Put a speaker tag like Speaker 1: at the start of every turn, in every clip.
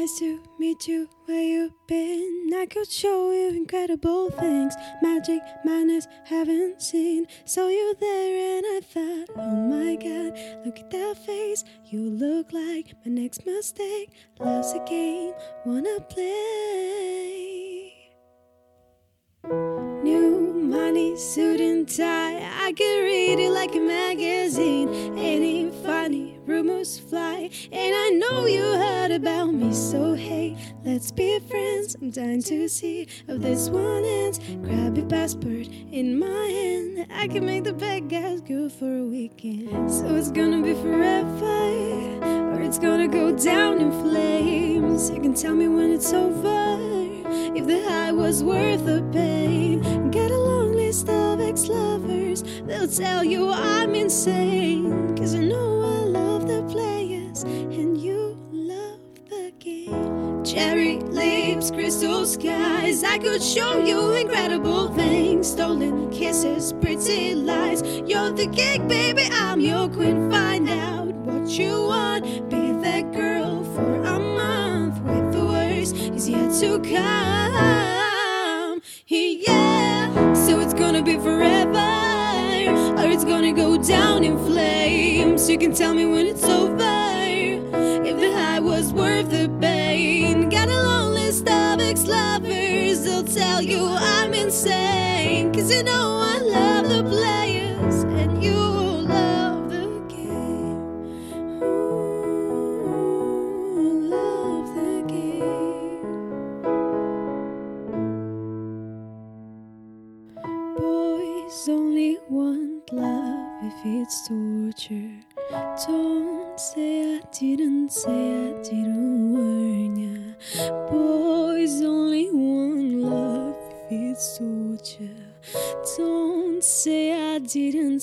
Speaker 1: nice to meet you. Where you been? I could show you incredible things, magic, madness, haven't seen. Saw you there and I thought, oh my God, look at that face. You look like my next mistake. Love's a game, wanna play. New money, suit and tie, I could read it like a magazine. It ain't funny, rumors fly, and I know you heard about me. So hey, let's be friends, I'm dying to see how this one ends. Grab your passport in my hand, I can make the bad guys good for a weekend. So it's gonna be forever, or it's gonna go down in flames. You can tell me when it's over, if the high was worth the pain. Got a long list of ex-lovers, they'll tell you I'm insane. Cause I know I love the players, and you love the game. Cherry lips, crystal skies, I could show you incredible things. Stolen kisses, pretty lies, you're the king, baby, I'm your queen. Find out what you want, be that girl for a month. With the worst is yet to come, yeah. So it's gonna be forever, or it's gonna go down in flames. You can tell me when it's over, if the high was worth the pain. Got a long list of ex-lovers, they'll tell you I'm insane. Cause you know I love the players, and you love the game. Ooh, love the game. Boys only want love if it's torture. Don't say I didn't warn ya. Boys only want love if it's torture. Don't say I didn't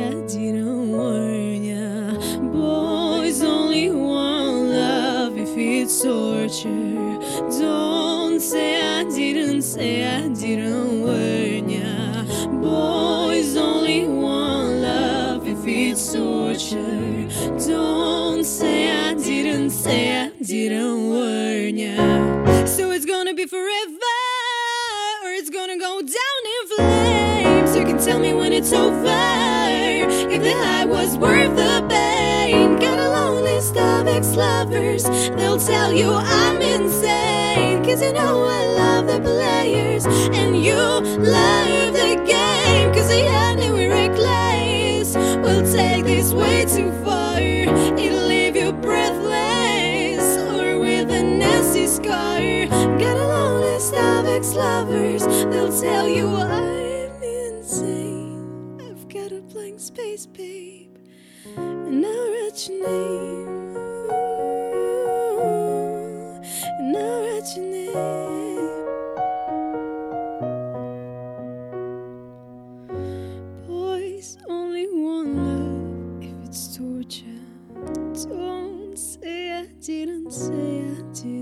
Speaker 1: warn ya. Boys only want love if it's torture. Don't say I didn't warn ya. Boys only want love if it's torture. Don't say I didn't warn ya. So it's gonna be forever, or it's gonna go down in flames. You can tell me when it's over, if the high was worth the pain. Got a long list of ex-lovers, they'll tell you I'm insane. Cause you know I love the players, and you love the game. Cause the honey we reckless, we'll take this way too far. It'll leave you breathless, or with a nasty scar. Got a long list of ex-lovers, they'll tell you I'm insane. I've got a blank space, babe, and I'll write your name. Ooh, and I'll write your name. Boys only want love if it's torture. Don't say I didn't